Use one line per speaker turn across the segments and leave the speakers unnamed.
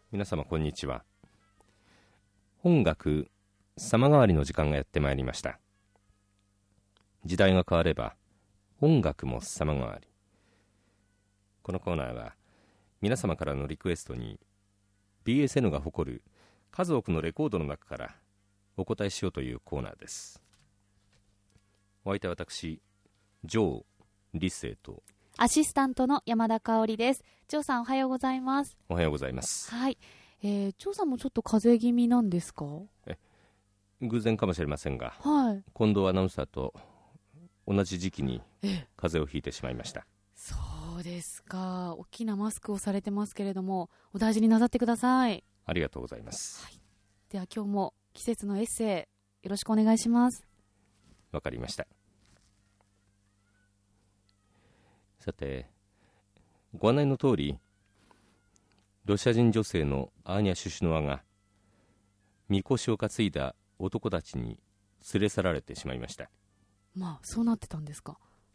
皆様こんにちは。音楽様変わりの時間がやってまいりました。時代が変われば音楽も様変わり。このコーナーは皆様からのリクエストに BSN が誇る数多くのレコードの中からお答えしようというコーナーです。お相手は私ジョー・リッセイと
アシスタントの山田香織です。ジョーさんおはようございます。
おはようございます。
はい、ジョーさんもちょっと風邪気味なんですか？
偶然かもしれませんが、
はい、
近藤アナウンサーと同じ時期に風邪をひいてしまいました。
そうですか。大きなマスクをされてますけれども、お大事になさってください。
ありがとうございます。
はい、では今日も季節のエッセイよろしくお願いします。
わかりました。さて、ご案内の通り、ロシア人女性のアーニャ・シュシュノワがみこしを担いだ男たちに連れ去られてしまいました。
まあそうなってたんですか。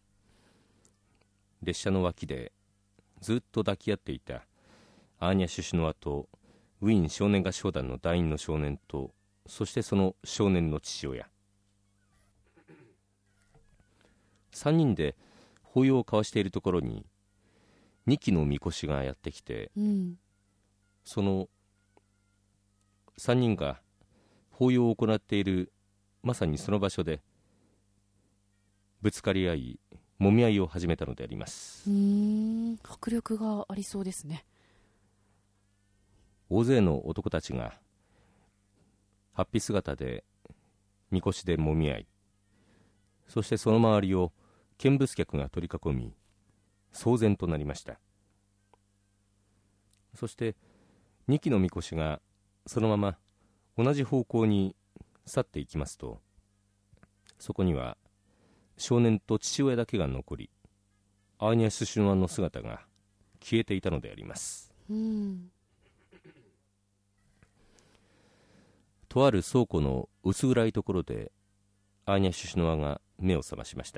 列車の脇でずっと抱き合っていたアーニャ・シュシュノワとウィーン少年合唱団の団員の少年と、そしてその少年の父親、3人で抱擁を交わしているところに2機のみこしがやってきて、その3人が抱擁を行っているまさにその場所でぶつかり合い揉み合いを始めたのであります。
迫力がありそうですね。
大勢の男たちが法被姿でみこしで揉み合い、そしてその周りを見物客が取り囲み騒然となりました。そして2機のみこしがそのまま同じ方向に去っていきますと、そこには少年と父親だけが残り、アーニャ・シュシュノワの姿が消えていたのであります。とある倉庫の薄暗いところでアーニャ・シュシュノワが目を覚ましました。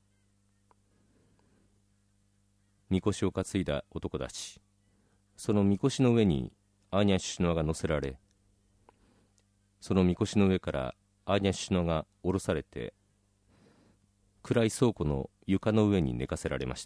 みこしを担いだ男たち、そのみこしの上にアーニャ・シュシュノワが乗せられ、そのみこしの上からアーニャ・シュシュノワが降ろされて暗い倉庫の床の上に寝かせられました。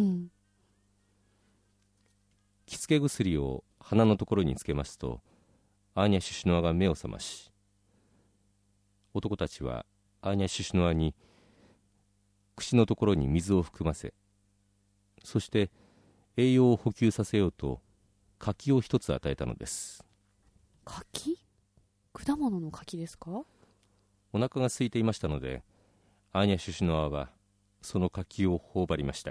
気付け薬を鼻のところにつけますと、アーニャ・シュシュノワが目を覚まし、男たちはアーニャ・シュシュノワに口のところに水を含ませ、そして栄養を補給させようと柿を一つ与えたのです。
柿？果物の柿ですか？
お腹が空いていましたので、アーニャ・シュシュノワはその柿を頬張りました。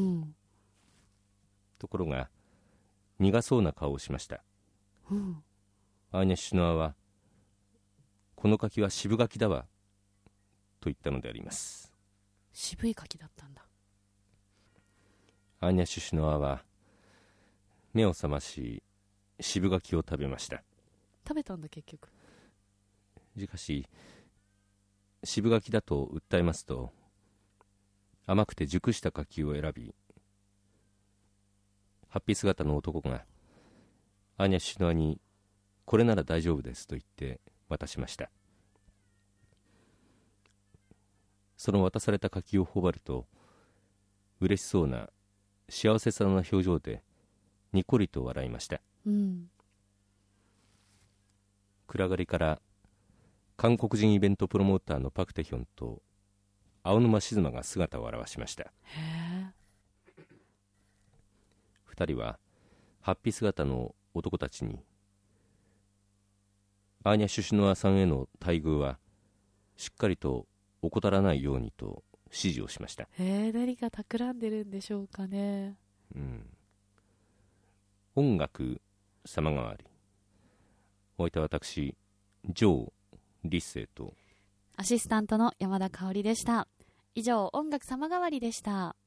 ところが苦そうな顔をしました。アーニャ・シュシュノワは、この柿は渋柿だわと言ったのであります。
渋い柿だったんだ。
アーニャ・シュシュノワは目を覚まし渋柿を食べました。
食べたんだ結局。
しかし渋柿だと訴えますと、甘くて熟した柿を選び、法被姿の男がアーニャ・シュシュノワにこれなら大丈夫ですと言って渡しました。その渡された柿を頬張ると、嬉しそうな幸せそうな表情でにっこりと笑いました。暗がりから韓国人イベントプロモーターのパク・テヒョンと青沼静馬が姿を現しました。二人は法被姿の男たちに、アーニャ・シュシュノワさんへの待遇はしっかりと怠らないようにと指示をしました。
何か企んでるんでしょうかね。
音楽様変わり。お相手は私ジョー・リッセイと
アシスタントの山田香織でした。以上、音楽様変わりでした。